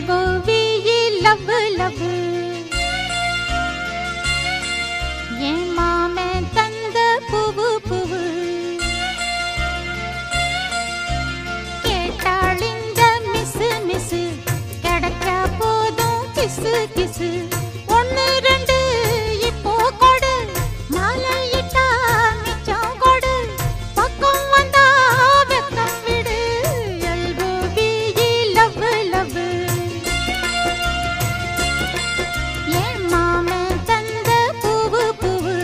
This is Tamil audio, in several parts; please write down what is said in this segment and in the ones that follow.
LOVE love love என் மாமன் தந்த பூவு பூவு கேட்டாள் இந்த மிஸ்ஸு மிஸ்ஸு கிடைச்சா போதும் கிசு கிசு ஒன்னு ரெண்டு இப்போ கொடு மாலையிட்டா மிச்சம் கொடு பக்கம் வந்தா வெக்கம் விடு LOVE love love என் மாமன் தந்த பூவு பூவு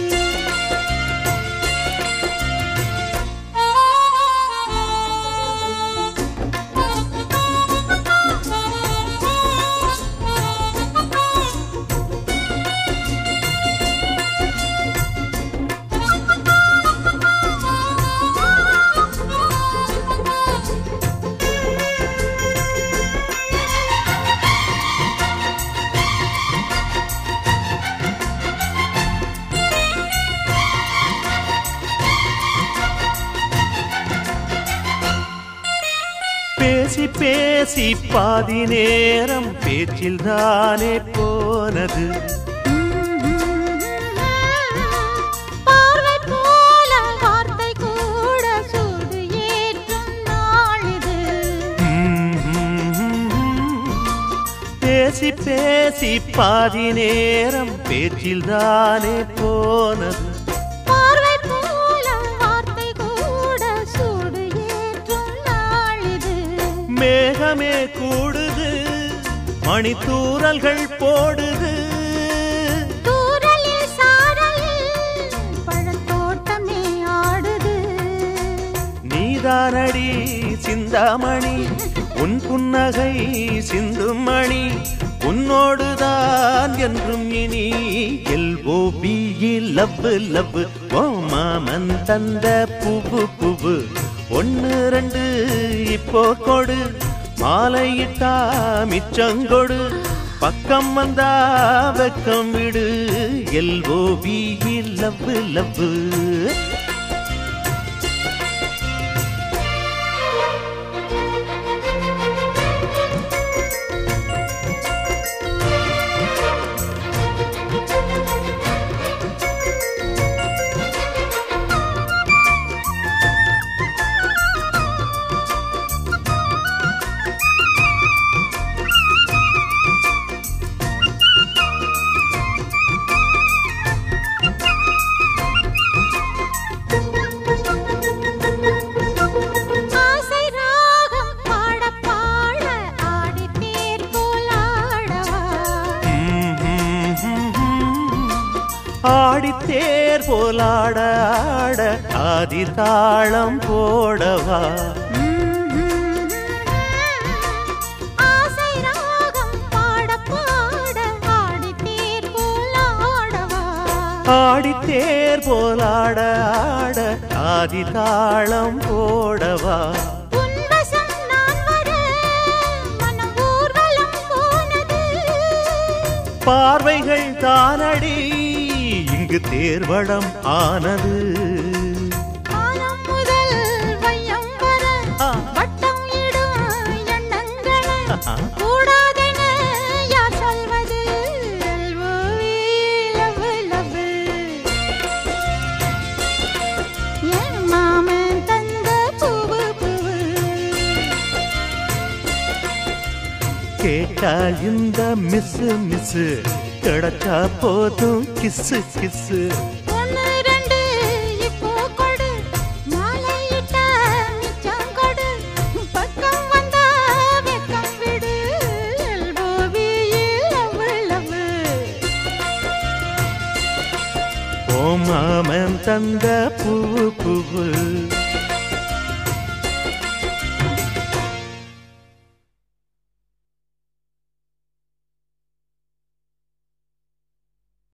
பேசி பேசி பாதி நேரம் பேச்சில் தானே போனது பார்வை போல வார்த்தை கூட சூடு ஏற்றும் நாளிது பேசி பேசி பாதி நேரம் பேச்சில் தானே போனது பார்வை போல வார்த்தை கூட சூடு ஏற்றும் நாளிது மேகமே கூடுது மணித்தூரல்கள் போடுது தூரலில் சாரலில் பழத்தோட்டமே ஆடுது நீதானடி சிந்தாமணி உன் புன்னகை சிந்தும் மணி உன்னோடுதான் என்றும் இனி LOVE love love ஓ மாமன் தந்த பூவு பூவு ஒன்னு ரெண்டு இப்போ கொடு மாலையிட்டா மிச்சங்கொடு பக்கம் வந்தா வெக்கம் விடு LOVE love love ஆசை ராகம் பாட பாட ஆடி தேர் போலாடவா ஆடித்தேர் போலாட ஆட ஆதி தாளம் போடவா ஆசை ராகம் பாட பாட ஆடி தேர் போலாடவா ஆடித்தேர் போலாட ஆட ஆதி தாளம் போடவா உன்வசம் நான் வர மனம் ஊர்வலம் போனது பார்வைகள் தானடி இங்கு தேர்வடம் ஆனது காலம் முதல் வையம் வர வட்டம் இடும் எண்ணங்களை கூடாதென யார் சொல்வது LOVE love love என் மாமன் தந்த பூவு பூவு கேட்டால் இந்த மிஸ்ஸு மிஸ்ஸு கிடைச்சா போதும் கிஸ்ஸு கிஸ்ஸு ஒன்னு ரெண்டு இப்போ கொடு மாலையிட்டா மிச்சம் கொடு பக்கம் வந்தா வெக்கம் விடு LOVE love love ஓ மாமன் தந்த பூவு பூவு